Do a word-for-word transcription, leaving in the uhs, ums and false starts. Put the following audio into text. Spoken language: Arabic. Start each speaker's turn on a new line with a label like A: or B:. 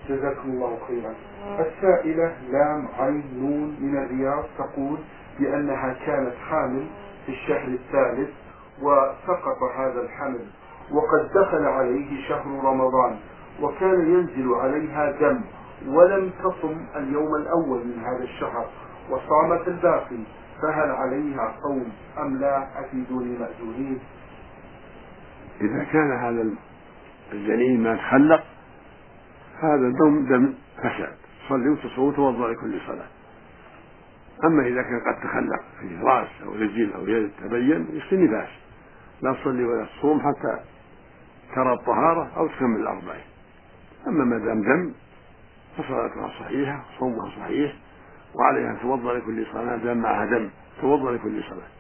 A: جزاكم الله خيرا. السائلة لام عين نون من الرياض تقول بأنها كانت حامل في الشهر الثالث وسقط هذا الحمل وقد دخل عليه شهر رمضان وكان ينزل عليها دم ولم تصم اليوم الأول من هذا الشهر وصامت الباقي، فهل عليها صوم أم لا؟ أفيدوني مأجورين.
B: إذا كان هذا الجنين ما تخلق هذا دم دم فساد، صلي وتصوم وتوضأ لكل صلاة. أما إذا كان قد تخلق في رأس أو رجل أو يد تبين يصير نفاس، لا تصلي ولا تصوم حتى ترى الطهارة أو تكمل الأربعين. أما ما دام دم فصلاتها صحيحة وصومها صحيح، وعليها توضأ لكل صلاة، دام معها دم توضأ لكل صلاة.